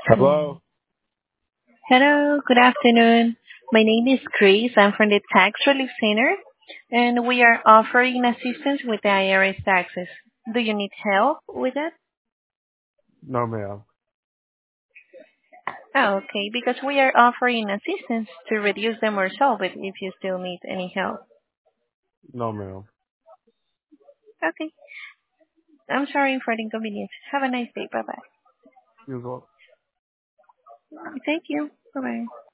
Hello? Hello, good afternoon. My name is Grace. I'm from the Tax Relief Center, and we are offering assistance with the IRS taxes. Do you need help with that? No, ma'am. Oh, okay, because we are offering assistance to reduce them or solve it if you still need any help. No, ma'am. Okay, I'm sorry for the inconvenience. Have a nice day. Bye-bye. You go. Thank you. Bye-bye.